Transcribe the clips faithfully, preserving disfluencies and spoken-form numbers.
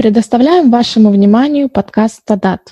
Предоставляем вашему вниманию подкаст Тадат.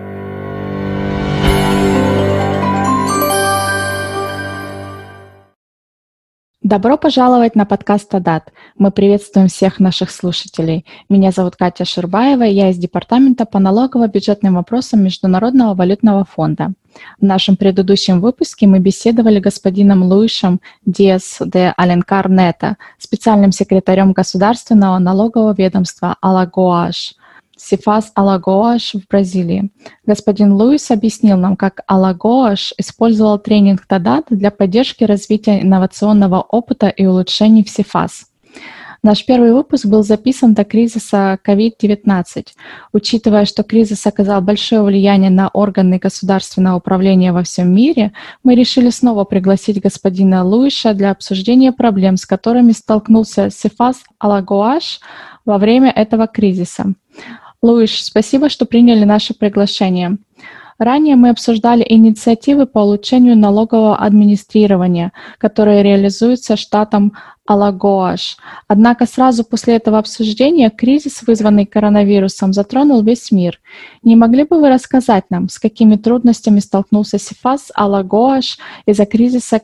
Добро пожаловать на подкаст Тадат. Мы приветствуем всех наших слушателей. Меня зовут Катя Шурбаева, я из Департамента по налогово-бюджетным вопросам Международного валютного фонда. В нашем предыдущем выпуске мы беседовали с господином Луишем Диас де Аленкар Нето, специальным секретарем Государственного налогового ведомства Алагоаш, Сифас Алагоаш в Бразилии. Господин Луис объяснил нам, как Алагоаш использовал тренинг Тадат для поддержки развития инновационного опыта и улучшений в Сифас. Наш первый выпуск был записан до кризиса ковид девятнадцать. Учитывая, что кризис оказал большое влияние на органы государственного управления во всем мире, мы решили снова пригласить господина Луиша для обсуждения проблем, с которыми столкнулся Сифас Алагоаш во время этого кризиса. Луиш, спасибо, что приняли наше приглашение. Ранее мы обсуждали инициативы по улучшению налогового администрирования, которые реализуются штатом Алагоаш. Однако сразу после этого обсуждения кризис, вызванный коронавирусом, затронул весь мир. Не могли бы вы рассказать нам, с какими трудностями столкнулся Сифас Алагоаш из-за кризиса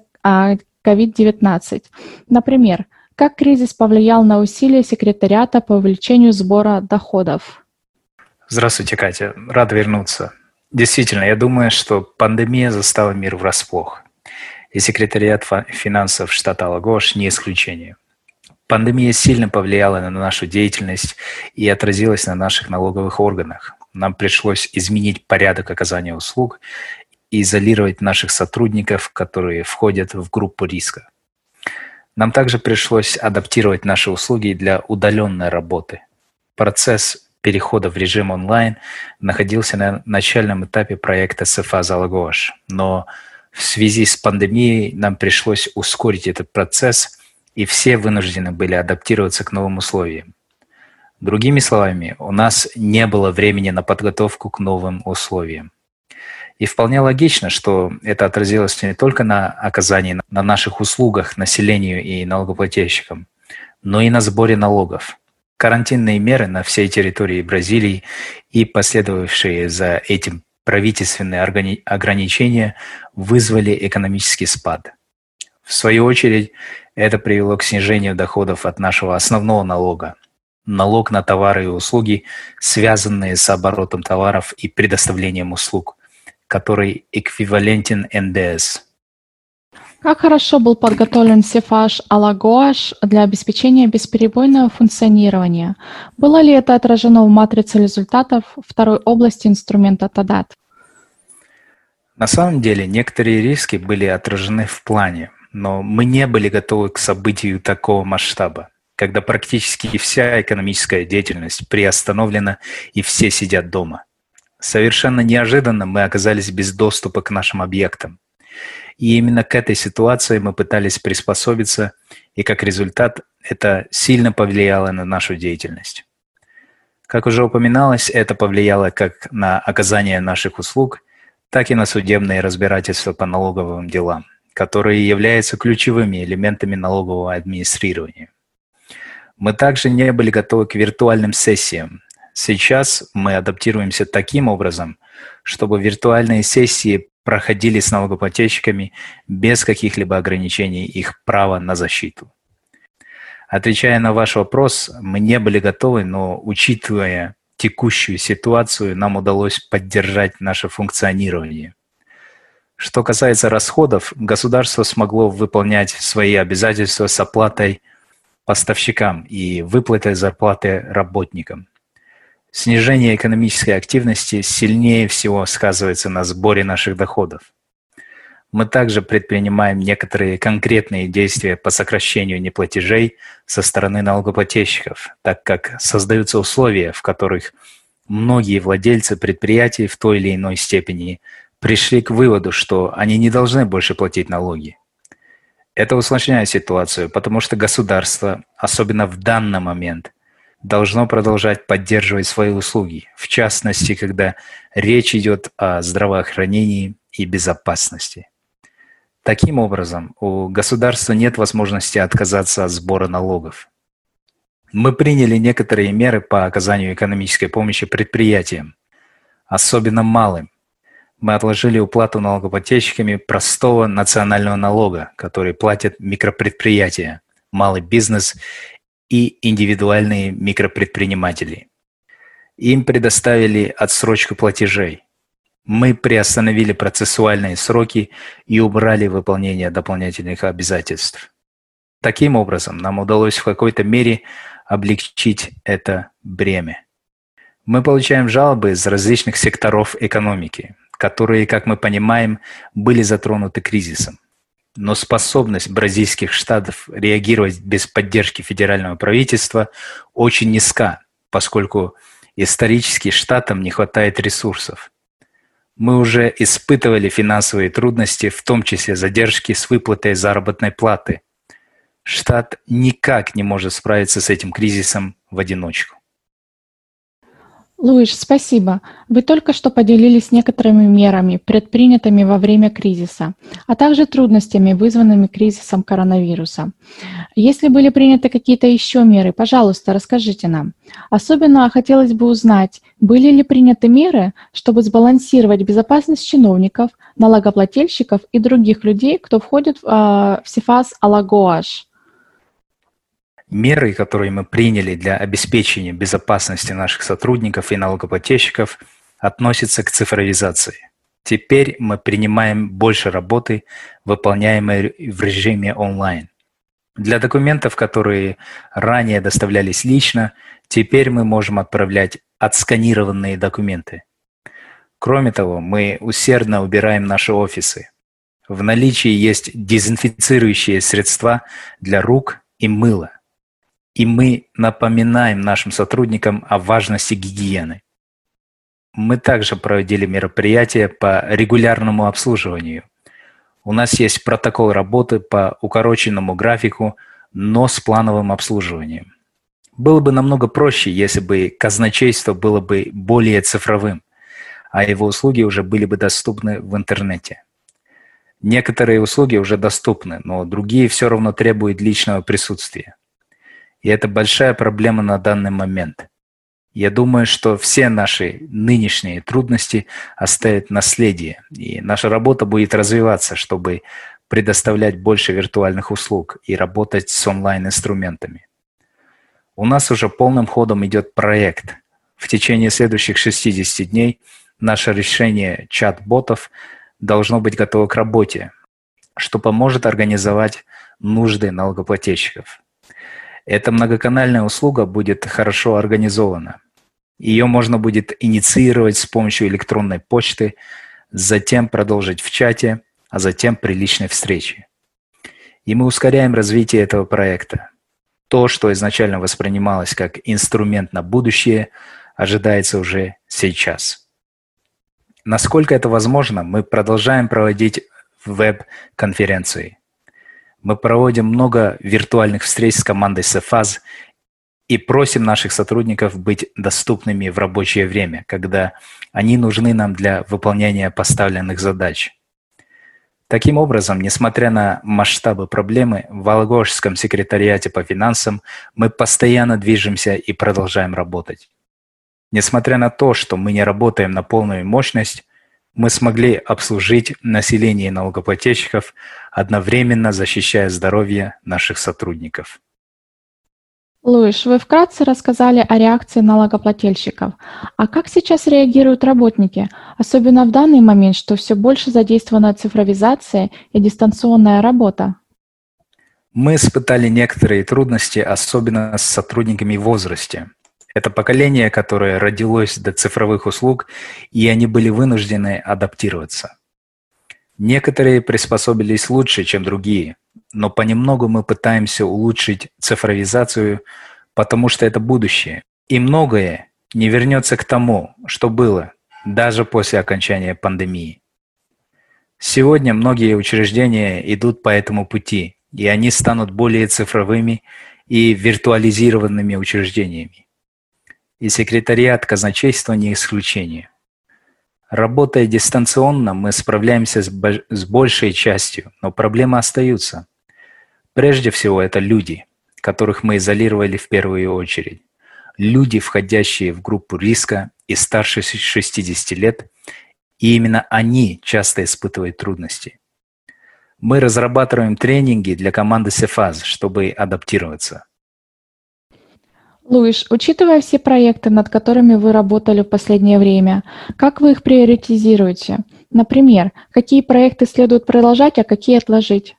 ковид девятнадцать? Например, как кризис повлиял на усилия секретариата по увеличению сбора доходов? Здравствуйте, Катя. Рад вернуться. Действительно, я думаю, что пандемия застала мир врасплох. И секретариат финансов штата Алагоаш не исключение. Пандемия сильно повлияла на нашу деятельность и отразилась на наших налоговых органах. Нам пришлось изменить порядок оказания услуг и изолировать наших сотрудников, которые входят в группу риска. Нам также пришлось адаптировать наши услуги для удаленной работы. Процесс перехода в режим онлайн находился на начальном этапе проекта Сифас Алагоаш, но в связи с пандемией нам пришлось ускорить этот процесс, и все вынуждены были адаптироваться к новым условиям. Другими словами, у нас не было времени на подготовку к новым условиям. И вполне логично, что это отразилось не только на оказании на наших услугах населению и налогоплательщикам, но и на сборе налогов. Карантинные меры на всей территории Бразилии и последовавшие за этим правительственные ограничения вызвали экономический спад. В свою очередь, это привело к снижению доходов от нашего основного налога – налог на товары и услуги, связанные с оборотом товаров и предоставлением услуг, который эквивалентен эн дэ эс. Как хорошо был подготовлен Сифас Алагоаш для обеспечения бесперебойного функционирования? Было ли это отражено в матрице результатов второй области инструмента Тадат? На самом деле, некоторые риски были отражены в плане, но мы не были готовы к событию такого масштаба, когда практически вся экономическая деятельность приостановлена и все сидят дома. Совершенно неожиданно мы оказались без доступа к нашим объектам. И именно к этой ситуации мы пытались приспособиться, и как результат это сильно повлияло на нашу деятельность. Как уже упоминалось, это повлияло как на оказание наших услуг, так и на судебные разбирательства по налоговым делам, которые являются ключевыми элементами налогового администрирования. Мы также не были готовы к виртуальным сессиям. Сейчас мы адаптируемся таким образом, чтобы виртуальные сессии проходили с налогоплательщиками без каких-либо ограничений их права на защиту. Отвечая на ваш вопрос, мы не были готовы, но, учитывая текущую ситуацию, нам удалось поддержать наше функционирование. Что касается расходов, государство смогло выполнять свои обязательства с оплатой поставщикам и выплатой зарплаты работникам. Снижение экономической активности сильнее всего сказывается на сборе наших доходов. Мы также предпринимаем некоторые конкретные действия по сокращению неплатежей со стороны налогоплательщиков, так как создаются условия, в которых многие владельцы предприятий в той или иной степени пришли к выводу, что они не должны больше платить налоги. Это усложняет ситуацию, потому что государство, особенно в данный момент, должно продолжать поддерживать свои услуги, в частности, когда речь идет о здравоохранении и безопасности. Таким образом, у государства нет возможности отказаться от сбора налогов. Мы приняли некоторые меры по оказанию экономической помощи предприятиям, особенно малым. Мы отложили уплату налогоплательщиками простого национального налога, который платят микропредприятия, малый бизнес и индивидуальные микропредприниматели. Им предоставили отсрочку платежей. Мы приостановили процессуальные сроки и убрали выполнение дополнительных обязательств. Таким образом, нам удалось в какой-то мере облегчить это бремя. Мы получаем жалобы из различных секторов экономики, которые, как мы понимаем, были затронуты кризисом. Но способность бразильских штатов реагировать без поддержки федерального правительства очень низка, поскольку исторически штатам не хватает ресурсов. Мы уже испытывали финансовые трудности, в том числе задержки с выплатой заработной платы. Штат никак не может справиться с этим кризисом в одиночку. Луиш, спасибо. Вы только что поделились некоторыми мерами, предпринятыми во время кризиса, а также трудностями, вызванными кризисом коронавируса. Если были приняты какие-то еще меры, пожалуйста, расскажите нам. Особенно хотелось бы узнать, были ли приняты меры, чтобы сбалансировать безопасность чиновников, налогоплательщиков и других людей, кто входит в, э, в Сифас Алагоаш. Меры, которые мы приняли для обеспечения безопасности наших сотрудников и налогоплательщиков, относятся к цифровизации. Теперь мы принимаем больше работы, выполняемой в режиме онлайн. Для документов, которые ранее доставлялись лично, теперь мы можем отправлять отсканированные документы. Кроме того, мы усердно убираем наши офисы. В наличии есть дезинфицирующие средства для рук и мыла. И мы напоминаем нашим сотрудникам о важности гигиены. Мы также проводили мероприятия по регулярному обслуживанию. У нас есть протокол работы по укороченному графику, но с плановым обслуживанием. Было бы намного проще, если бы казначейство было бы более цифровым, а его услуги уже были бы доступны в интернете. Некоторые услуги уже доступны, но другие все равно требуют личного присутствия. И это большая проблема на данный момент. Я думаю, что все наши нынешние трудности оставят наследие, и наша работа будет развиваться, чтобы предоставлять больше виртуальных услуг и работать с онлайн-инструментами. У нас уже полным ходом идет проект. В течение следующих шестидесяти дней наше решение чат-ботов должно быть готово к работе, что поможет организовать нужды налогоплательщиков. Эта многоканальная услуга будет хорошо организована. Ее можно будет инициировать с помощью электронной почты, затем продолжить в чате, а затем при личной встрече. И мы ускоряем развитие этого проекта. То, что изначально воспринималось как инструмент на будущее, ожидается уже сейчас. Насколько это возможно, мы продолжаем проводить веб-конференции. Мы проводим много виртуальных встреч с командой Сифас и просим наших сотрудников быть доступными в рабочее время, когда они нужны нам для выполнения поставленных задач. Таким образом, несмотря на масштабы проблемы, в Алагоашском секретариате по финансам мы постоянно движемся и продолжаем работать. Несмотря на то, что мы не работаем на полную мощность, мы смогли обслужить население и налогоплательщиков, одновременно защищая здоровье наших сотрудников. Луиш, вы вкратце рассказали о реакции налогоплательщиков. А как сейчас реагируют работники, особенно в данный момент, что все больше задействована цифровизация и дистанционная работа? Мы испытали некоторые трудности, особенно с сотрудниками в возрасте. Это поколение, которое родилось до цифровых услуг, и они были вынуждены адаптироваться. Некоторые приспособились лучше, чем другие, но понемногу мы пытаемся улучшить цифровизацию, потому что это будущее. И многое не вернется к тому, что было, даже после окончания пандемии. Сегодня многие учреждения идут по этому пути, и они станут более цифровыми и виртуализированными учреждениями. И секретариат казначейства не исключение. Работая дистанционно, мы справляемся с, бо- с большей частью, но проблемы остаются. Прежде всего, это люди. которых мы изолировали в первую очередь. Люди, входящие в группу риска и старше шестидесяти лет, и именно они часто испытывают трудности. Мы разрабатываем тренинги для команды Cephas, чтобы адаптироваться. Луиш, учитывая все проекты, над которыми вы работали в последнее время, как вы их приоритизируете? Например, какие проекты следует продолжать, а какие отложить?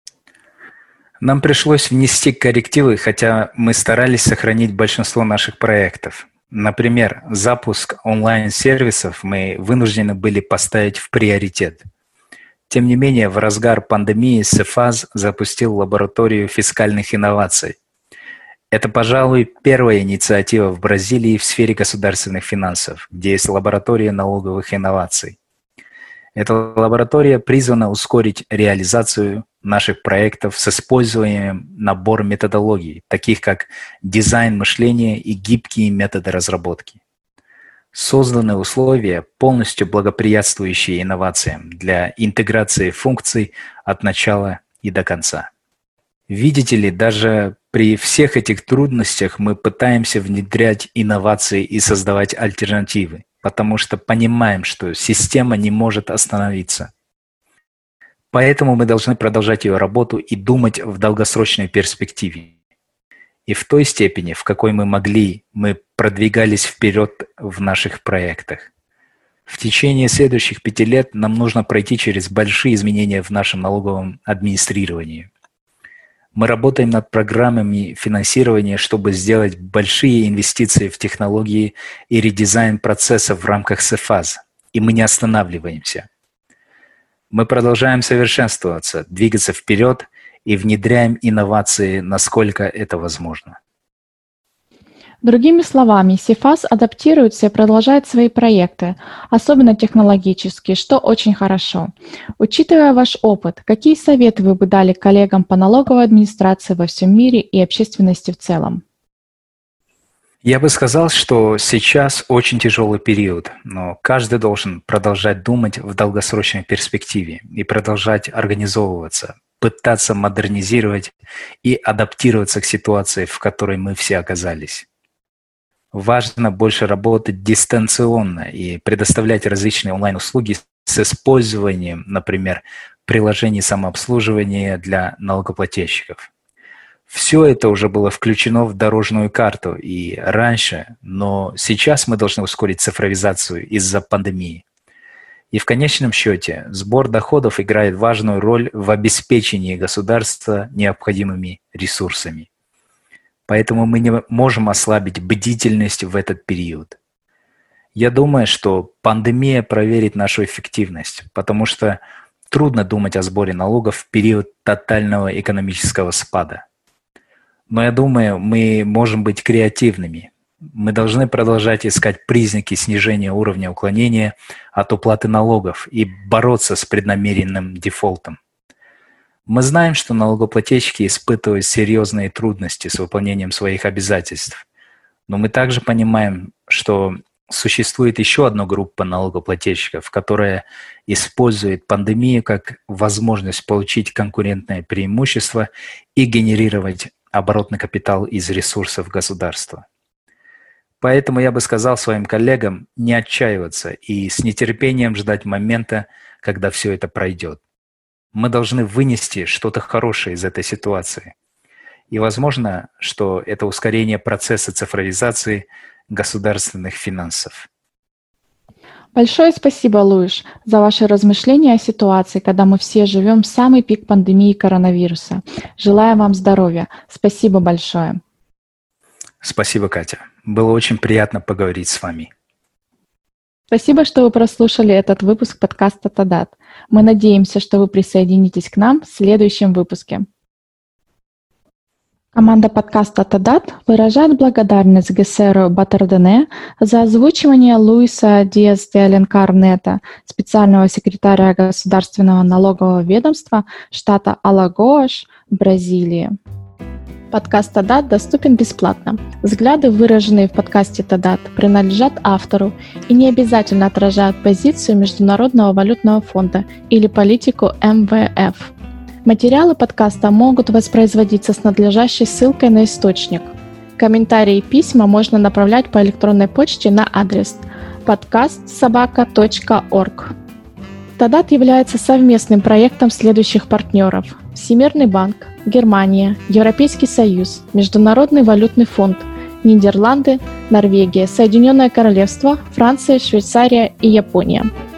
Нам пришлось внести коррективы, хотя мы старались сохранить большинство наших проектов. Например, запуск онлайн-сервисов мы вынуждены были поставить в приоритет. Тем не менее, в разгар пандемии Cephas запустил лабораторию фискальных инноваций. Это, пожалуй, первая инициатива в Бразилии в сфере государственных финансов, где есть лаборатория налоговых инноваций. Эта лаборатория призвана ускорить реализацию наших проектов с использованием набора методологий, таких как дизайн мышления и гибкие методы разработки. Созданы условия, полностью благоприятствующие инновациям для интеграции функций от начала и до конца. Видите ли, даже при всех этих трудностях мы пытаемся внедрять инновации и создавать альтернативы, потому что понимаем, что система не может остановиться. Поэтому мы должны продолжать ее работу и думать в долгосрочной перспективе. И в той степени, в какой мы могли, мы продвигались вперед в наших проектах. В течение следующих пяти лет нам нужно пройти через большие изменения в нашем налоговом администрировании. Мы работаем над программами финансирования, чтобы сделать большие инвестиции в технологии и редизайн процессов в рамках Cephas, и мы не останавливаемся. Мы продолжаем совершенствоваться, двигаться вперед и внедряем инновации, насколько это возможно. Другими словами, Cephas адаптируется и продолжает свои проекты, особенно технологические, что очень хорошо. Учитывая ваш опыт, какие советы вы бы дали коллегам по налоговой администрации во всем мире и общественности в целом? Я бы сказал, что сейчас очень тяжелый период, но каждый должен продолжать думать в долгосрочной перспективе и продолжать организовываться, пытаться модернизировать и адаптироваться к ситуации, в которой мы все оказались. Важно больше работать дистанционно и предоставлять различные онлайн-услуги с использованием, например, приложений самообслуживания для налогоплательщиков. Все это уже было включено в дорожную карту и раньше, но сейчас мы должны ускорить цифровизацию из-за пандемии. И в конечном счете сбор доходов играет важную роль в обеспечении государства необходимыми ресурсами. Поэтому мы не можем ослабить бдительность в этот период. Я думаю, что пандемия проверит нашу эффективность, потому что трудно думать о сборе налогов в период тотального экономического спада. Но я думаю, мы можем быть креативными. Мы должны продолжать искать признаки снижения уровня уклонения от уплаты налогов и бороться с преднамеренным дефолтом. Мы знаем, что налогоплательщики испытывают серьезные трудности с выполнением своих обязательств, но мы также понимаем, что существует еще одна группа налогоплательщиков, которая использует пандемию как возможность получить конкурентное преимущество и генерировать оборотный капитал из ресурсов государства. Поэтому я бы сказал своим коллегам не отчаиваться и с нетерпением ждать момента, когда все это пройдет. Мы должны вынести что-то хорошее из этой ситуации. И возможно, что это ускорение процесса цифровизации государственных финансов. Большое спасибо, Луиш, за ваши размышления о ситуации, когда мы все живем в самый пик пандемии коронавируса. Желаю вам здоровья. Спасибо большое. Спасибо, Катя. Было очень приятно поговорить с вами. Спасибо, что вы прослушали этот выпуск подкаста «Тадат». Мы надеемся, что вы присоединитесь к нам в следующем выпуске. Команда подкаста «Тадат» выражает благодарность Гессеру Батардене за озвучивание Луиса Диас де Аленкар-Нета, специального секретаря Государственного налогового ведомства штата Алагоаш в Бразилии. Подкаст «Тадат» доступен бесплатно. Взгляды, выраженные в подкасте «Тадат», принадлежат автору и не обязательно отражают позицию Международного валютного фонда или политику эм вэ эф. Материалы подкаста могут воспроизводиться с надлежащей ссылкой на источник. Комментарии и письма можно направлять по электронной почте на адрес подкаст собака точка орг. Тадат является совместным проектом следующих партнеров: Всемирный банк, Германия, Европейский Союз, Международный валютный фонд, Нидерланды, Норвегия, Соединенное Королевство, Франция, Швейцария и Япония.